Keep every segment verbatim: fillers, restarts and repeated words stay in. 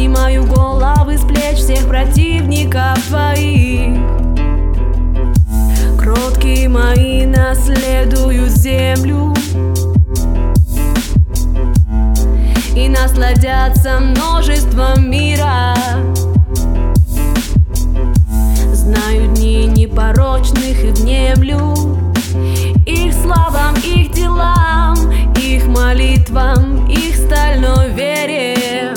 Снимаю головы с плеч всех противников твоих. Кроткие мои наследуют землю и насладятся множеством мира. Знаю дни непорочных и внемлю их словам, их делам, их молитвам, их стальной вере.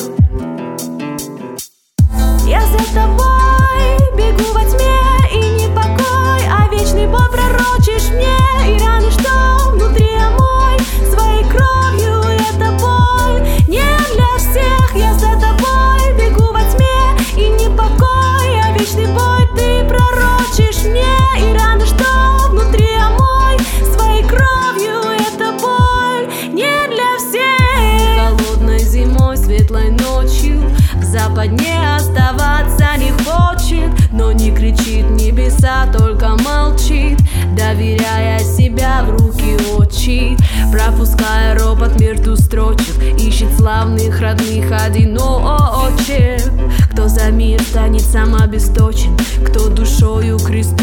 Я за тобой бегу во тьме, и не покой, а вечный Бог пророчишь мне. И раны, что внутри омой своей кровью, это боль не для всех. Я за тобой бегу во тьме, и не покой, а вечный бой ты пророчишь мне. И раны, что внутри омой своей кровью, это боль не для всех. Холодной зимой, светлой ночью в западне оставаться не хочет, но не кричит небеса, только молчит, доверяя себя в руки отчи. Пропуская ропот мирту строчек, ищет славных родных одиночек. Кто за мир станет сам обесточен, кто душою к кресту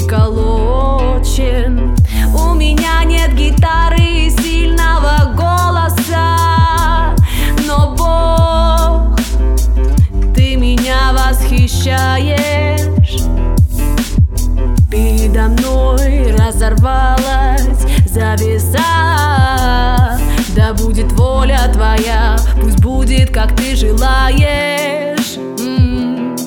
приколочен. У меня нет гитары и сильного голоса, но Бог, ты меня восхищаешь. Передо мной разорвалась завеса. Да будет воля твоя, пусть будет, как ты желаешь. М-м.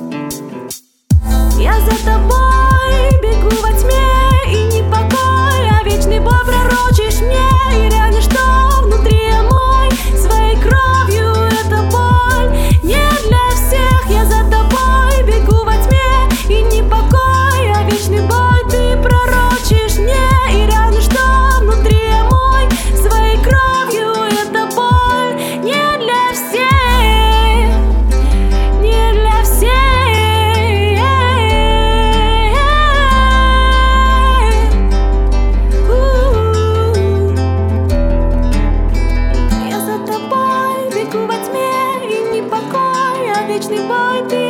Я за тобой бегу во тьме, и не покой, а вечный Бог пророчишь мне. И раны, что внутри омой своей кровью, это боль не для всех. Я за тобой бегу во тьме, и не покой, а вечный бой ты пророчишь мне. И раны, что внутри омой своей кровью, это боль не для всех, не для всех. Я за тобой бегу во тьме, и не покой, а вечный бой ты